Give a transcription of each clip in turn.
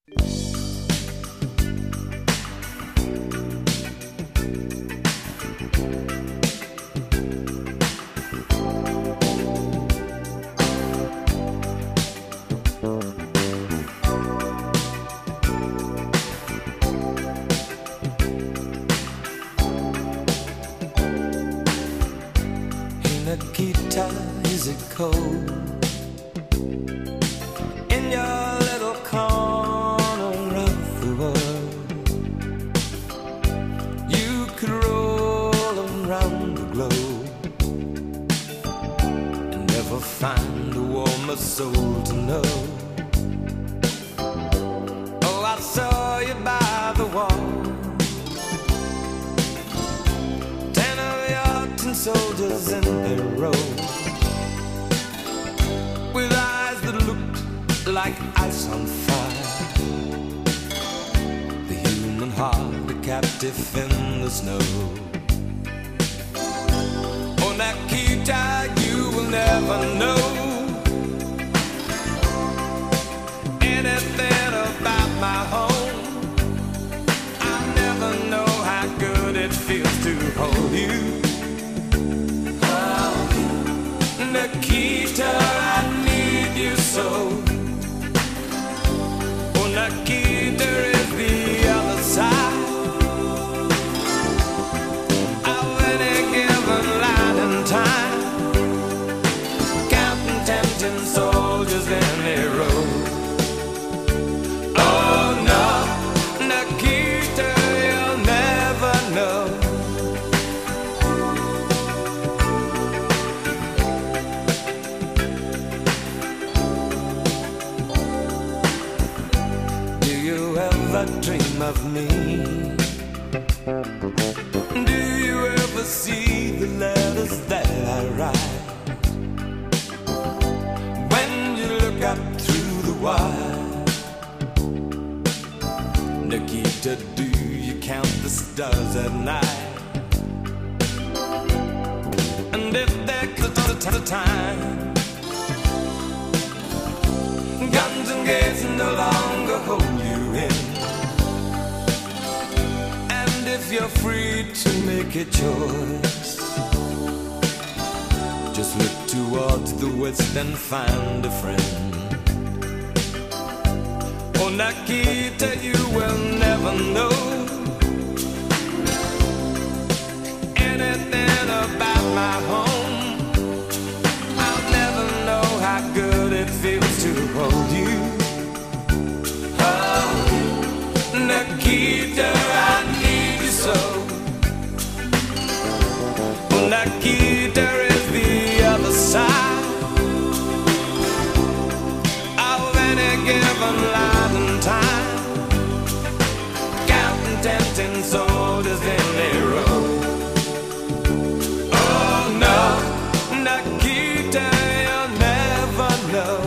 Nikita, is it cold in your little corner of the world? You could roll around the globe and never find a warmer soul to know. Oh, I saw you by the wall, 10 of your tin soldiers in their row, with eyes that looked like ice on fire. The human heart, a captive in the snow. Oh, Nikita, you will never know anything about my home. I'll never know how good it feels to hold you. Nikita, I need you so. Oh, Nikita is the other side of any given line in time, counting 10 soldiers in a row. Oh no, Nikita, you'll never know. Dream of me? Do you ever see the letters that I write? When you look up through the wire, Nikita, do you count the stars at night? And if there comes a time guns and gates no longer hold you in, if you're free to make a choice, just look towards the west and find a friend. Oh, Nikita, you will never know anything about my home. I'll never know how good it feels to hold you. Oh, Nikita, I need you so. Nikita is the other side of any given line in time, counting 10 soldiers in a row. Oh no, Nikita, you'll never know.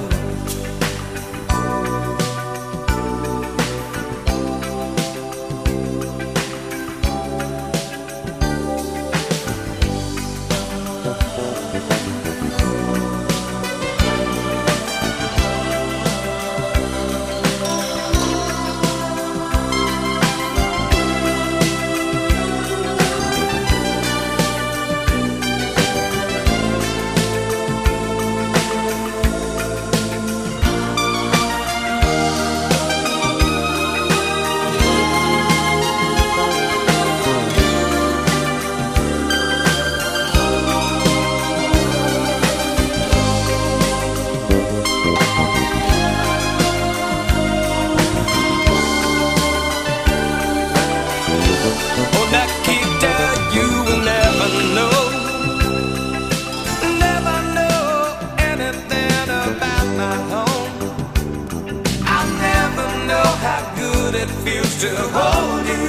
It feels to hold you.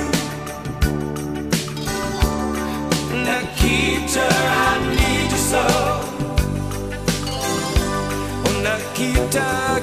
Nikita, I need you so. Oh, Nikita.